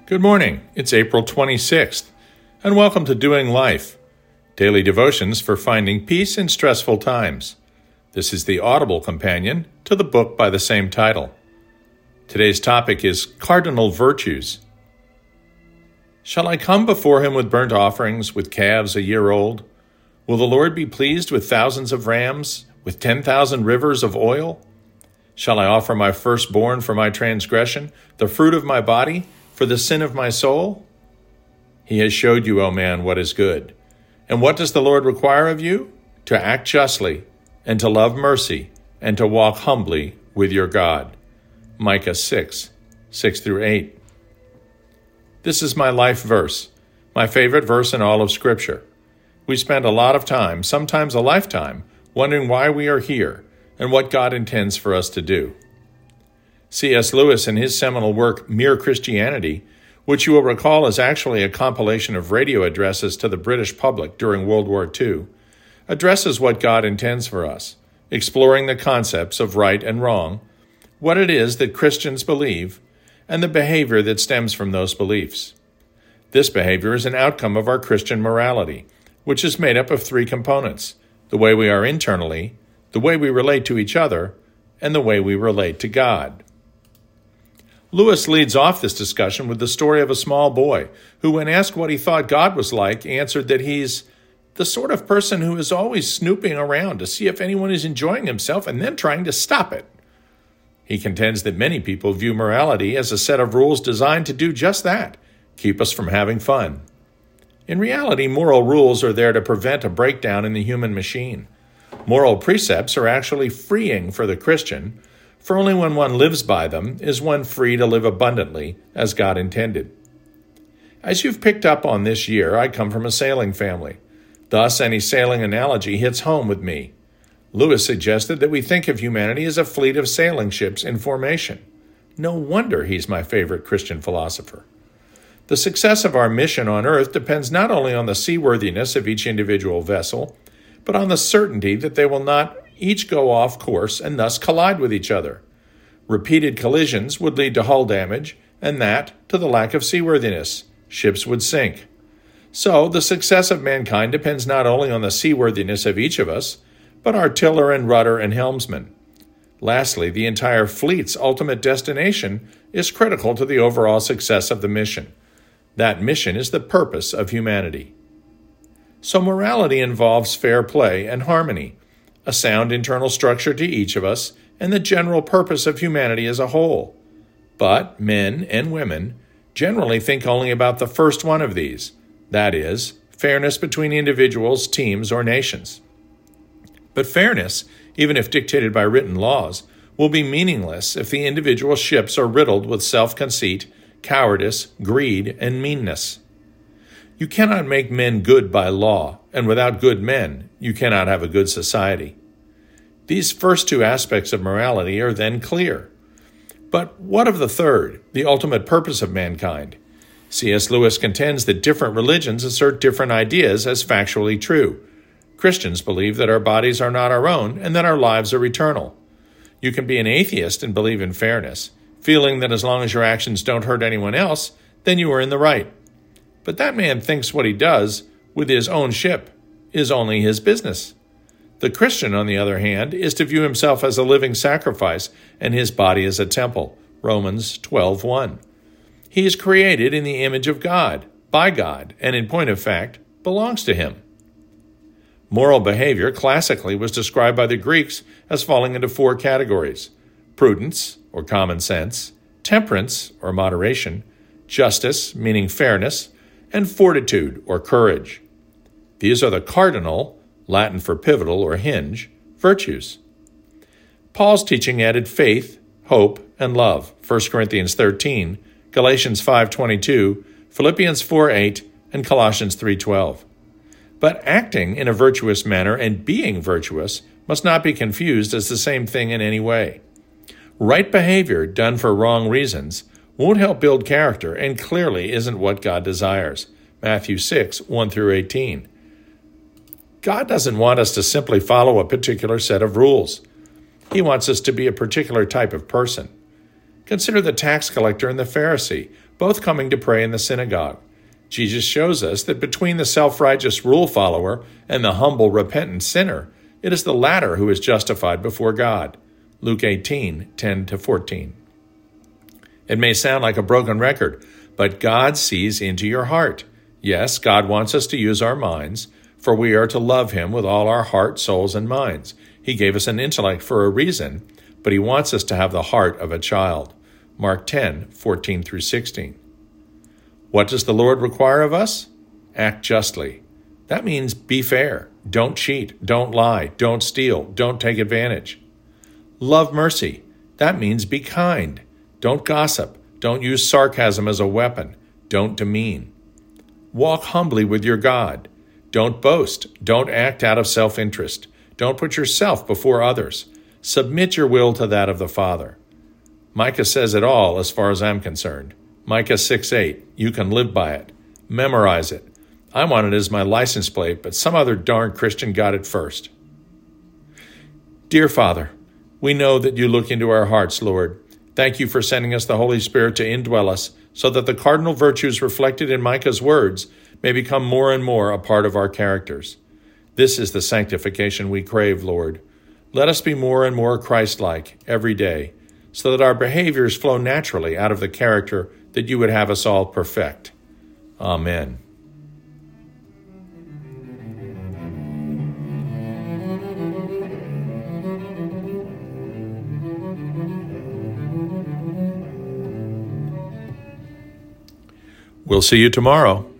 Good morning. It's April 26th, and welcome to Doing Life, daily devotions for finding peace in stressful times. This is the audible companion to the book by the same title. Today's topic is Cardinal Virtues. Shall I come before him with burnt offerings, with calves a year old? Will the Lord be pleased with thousands of rams, with 10,000 rivers of oil? Shall I offer my firstborn for my transgression, the fruit of my body, for the sin of my soul? He has showed you, O man, what is good. And what does the Lord require of you? To act justly, and to love mercy, and to walk humbly with your God. Micah 6:6-8. This is my life verse, my favorite verse in all of Scripture. We spend a lot of time, sometimes a lifetime, wondering why we are here and what God intends for us to do. C.S. Lewis, in his seminal work, Mere Christianity, which you will recall is actually a compilation of radio addresses to the British public during World War II, addresses what God intends for us, exploring the concepts of right and wrong, what it is that Christians believe, and the behavior that stems from those beliefs. This behavior is an outcome of our Christian morality, which is made up of three components: the way we are internally, the way we relate to each other, and the way we relate to God. Lewis leads off this discussion with the story of a small boy who, when asked what he thought God was like, answered that he's the sort of person who is always snooping around to see if anyone is enjoying himself and then trying to stop it. He contends that many people view morality as a set of rules designed to do just that, keep us from having fun. In reality, moral rules are there to prevent a breakdown in the human machine. Moral precepts are actually freeing for the Christian, for only when one lives by them is one free to live abundantly as God intended. As you've picked up on this year, I come from a sailing family. Thus, any sailing analogy hits home with me. Lewis suggested that we think of humanity as a fleet of sailing ships in formation. No wonder he's my favorite Christian philosopher. The success of our mission on earth depends not only on the seaworthiness of each individual vessel, but on the certainty that they will not each go off course and thus collide with each other. Repeated collisions would lead to hull damage, and that to the lack of seaworthiness. Ships would sink. So, the success of mankind depends not only on the seaworthiness of each of us, but our tiller and rudder and helmsman. Lastly, the entire fleet's ultimate destination is critical to the overall success of the mission. That mission is the purpose of humanity. So morality involves fair play and harmony, a sound internal structure to each of us, and the general purpose of humanity as a whole. But men and women generally think only about the first one of these, that is, fairness between individuals, teams, or nations. But fairness, even if dictated by written laws, will be meaningless if the individual ships are riddled with self-conceit, cowardice, greed, and meanness. You cannot make men good by law, and without good men, you cannot have a good society. These first two aspects of morality are then clear. But what of the third, the ultimate purpose of mankind? C.S. Lewis contends that different religions assert different ideas as factually true. Christians believe that our bodies are not our own and that our lives are eternal. You can be an atheist and believe in fairness, feeling that as long as your actions don't hurt anyone else, then you are in the right. But that man thinks what he does with his own ship is only his business. The Christian, on the other hand, is to view himself as a living sacrifice and his body as a temple. Romans 12:1. He is created in the image of God, by God, and in point of fact, belongs to him. Moral behavior classically was described by the Greeks as falling into four categories: prudence, or common sense, temperance, or moderation, justice, meaning fairness, and fortitude, or courage. These are the cardinal, Latin for pivotal or hinge, virtues. Paul's teaching added faith, hope, and love, 1 Corinthians 13, Galatians 5:22, Philippians 4:8, and Colossians 3:12. But acting in a virtuous manner and being virtuous must not be confused as the same thing in any way. Right behavior done for wrong reasons won't help build character and clearly isn't what God desires. Matthew 6:1-18. God doesn't want us to simply follow a particular set of rules. He wants us to be a particular type of person. Consider the tax collector and the Pharisee, both coming to pray in the synagogue. Jesus shows us that between the self-righteous rule follower and the humble, repentant sinner, it is the latter who is justified before God. Luke 18:10-14. It may sound like a broken record, but God sees into your heart. Yes, God wants us to use our minds, for we are to love Him with all our heart, souls, and minds. He gave us an intellect for a reason, but He wants us to have the heart of a child. Mark 10:14-16. What does the Lord require of us? Act justly. That means be fair. Don't cheat. Don't lie. Don't steal. Don't take advantage. Love mercy. That means be kind. Don't gossip. Don't use sarcasm as a weapon. Don't demean. Walk humbly with your God. Don't boast. Don't act out of self-interest. Don't put yourself before others. Submit your will to that of the Father. Micah says it all as far as I'm concerned. Micah 6:8. You can live by it. Memorize it. I want it as my license plate, but some other darn Christian got it first. Dear Father, we know that you look into our hearts, Lord. Thank you for sending us the Holy Spirit to indwell us so that the cardinal virtues reflected in Micah's words may become more and more a part of our characters. This is the sanctification we crave, Lord. Let us be more and more Christ-like every day so that our behaviors flow naturally out of the character that you would have us all perfect. Amen. We'll see you tomorrow.